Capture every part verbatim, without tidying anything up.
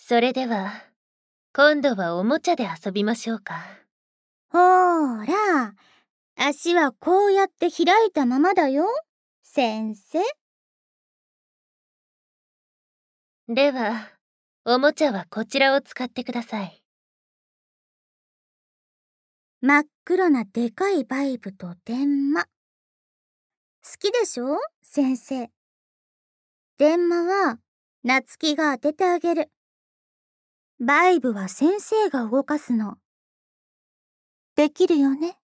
それでは、今度はおもちゃで遊びましょうか。 ほーら、足はこうやって開いたままだよ、先生。 では、おもちゃはこちらを使ってください。 真っ黒なでかいバイブと電マ。好きでしょ、先生。電マは、なつきが当ててあげる。バイブは先生が動かすの。できるよね。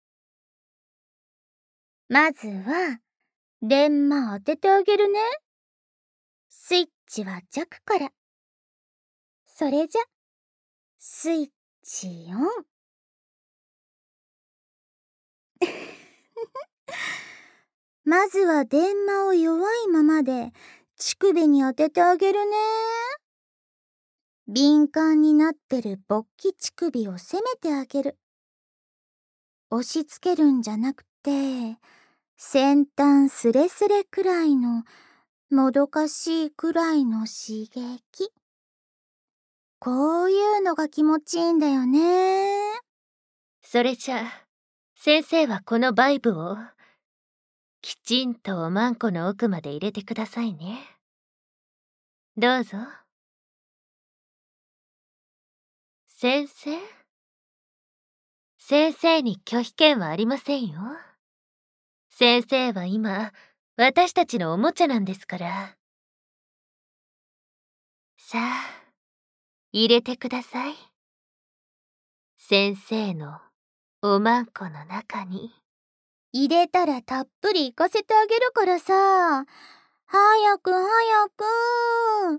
まずは、電マ当ててあげるね。スイッチは弱から。それじゃ、スイッチオン。まずは電マを弱いままで乳首に当ててあげるね。敏感になってる勃起乳首を攻めてあげる。押し付けるんじゃなくて、先端スレスレくらいの、もどかしいくらいの刺激。こういうのが気持ちいいんだよね。 それじゃあ、先生はこのバイブを、きちんとおまんこの奥まで入れてくださいね。どうぞ。先生？先生に拒否権はありませんよ。先生は今、私たちのおもちゃなんですから。さあ、入れてください。先生のおまんこの中に。 入れたらたっぷり行かせてあげるからさ。早く早く。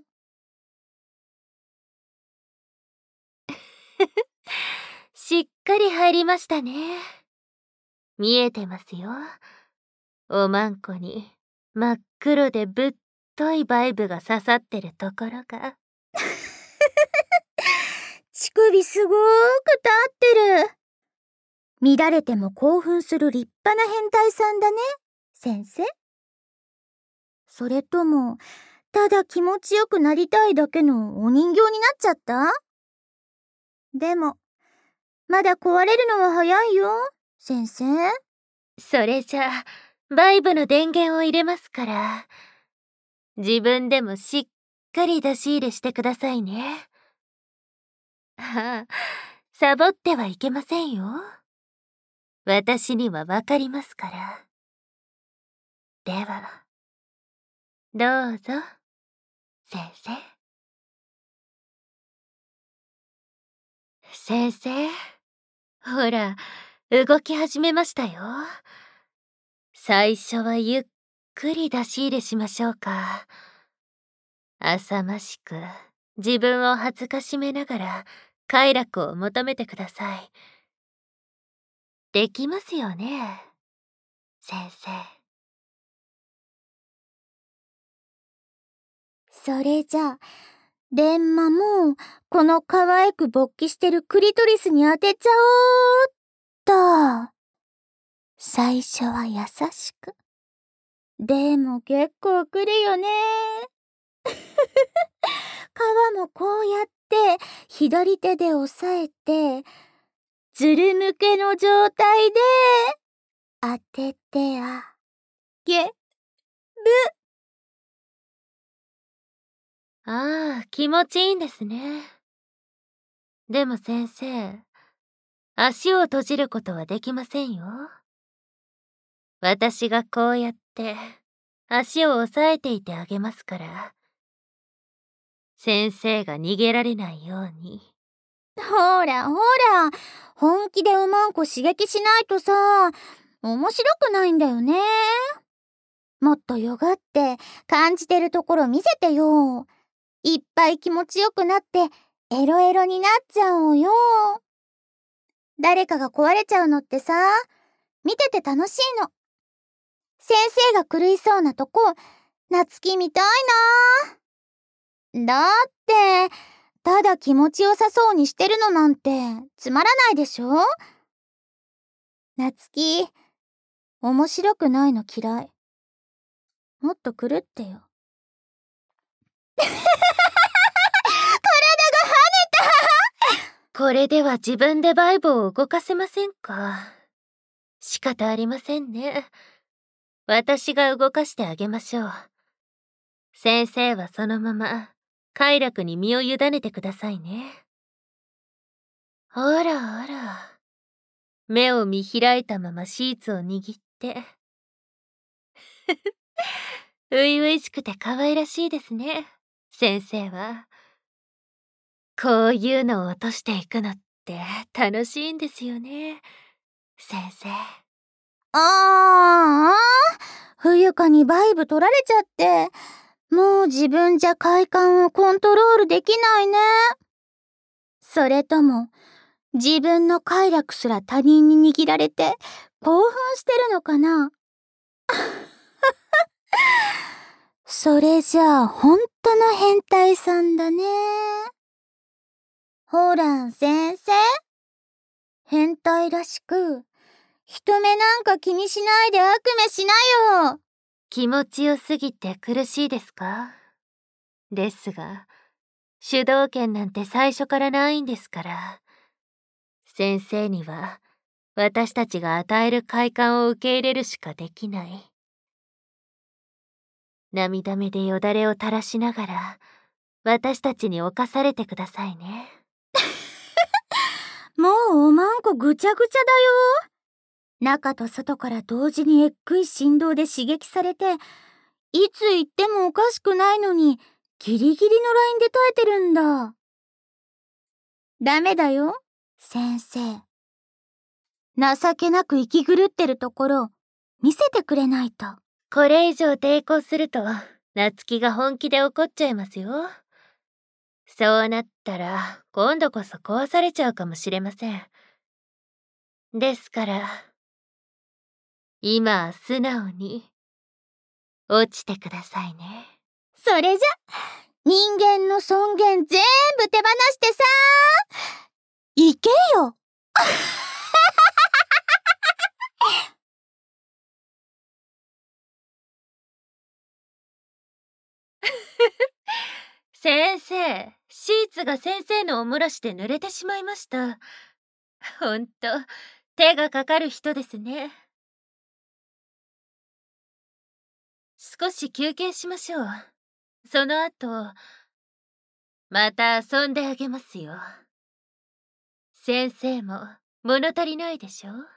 しっかり入りましたね。見えてますよ。おまんこに真っ黒でぶっといバイブが刺さってるところが。 乳首すごーく立ってる。乱れても興奮する立派な変態さんだね、先生。それとも、ただ気持ちよくなりたいだけのお人形になっちゃった？でも、まだ壊れるのは早いよ、先生。 それじゃあ、バイブの電源を入れますから、自分でもしっかり出し入れしてくださいね。ああ、サボってはいけませんよ。私にはわかりますから。では、どうぞ、先生。先生、ほら、動き始めましたよ。最初はゆっくり出し入れしましょうか。浅ましく、自分を恥ずかしめながら、快楽を求めてください。できますよね、先生。 それじゃあ、電マも、この可愛く勃起してるクリトリスに当てちゃおうっと。最初は優しく。でも結構来るよね。皮もこうやって左手で押さえて、ずるむけの状態で当ててあげる。 ああ、気持ちいいんですね。でも先生、足を閉じることはできませんよ。私がこうやって足を押さえていてあげますから。先生が逃げられないように。 ほらほら、本気でおまんこ刺激しないとさ、面白くないんだよね。もっとよがって感じてるところ見せてよ。いっぱい気持ちよくなってエロエロになっちゃおうよ。誰かが壊れちゃうのってさ、見てて楽しいの。先生が狂いそうなとこ、なつき見たいな。だって、ただ気持ちよさそうにしてるのなんてつまらないでしょ？なつき、面白くないの嫌い。もっと狂ってよ。体がこれでは自分でバイブを動かせませんか。仕方ありませんね。私が動かしてあげましょう。先生はそのまま快楽に身を委ねてくださいね。あらあら。目を見開いたままシーツを握って。初々しくて可愛らしいですね、先生は。こういうのを落としていくのって楽しいんですよね、先生。 ああ、冬香にバイブ取られちゃって、もう自分じゃ快感をコントロールできないね。それとも、自分の快楽すら他人に握られて興奮してるのかな。それじゃあ本当の変態さんだね。ほら先生、変態らしく人目なんか気にしないで悪夢しなよ。 気持ちよすぎて苦しいですか？ですが、主導権なんて最初からないんですから。先生には私たちが与える快感を受け入れるしかできない。涙目でよだれを垂らしながら私たちに侵されてくださいね。 もうおまんこぐちゃぐちゃだよ。中と外から同時にえっくい振動で刺激されて、いつ行ってもおかしくないのにギリギリのラインで耐えてるんだ。ダメだよ、先生。情けなく生き狂ってるところ見せてくれないと。 これ以上抵抗すると夏希が本気で怒っちゃいますよ。そうなったら今度こそ壊されちゃうかもしれません。ですから今は素直に落ちてくださいね。 それじゃ人間の尊厳全部手放してさ、行けよ。 先生、シーツが先生のおもらしで濡れてしまいました。ほんと、手がかかる人ですね。少し休憩しましょう。その後、また遊んであげますよ。先生も物足りないでしょ？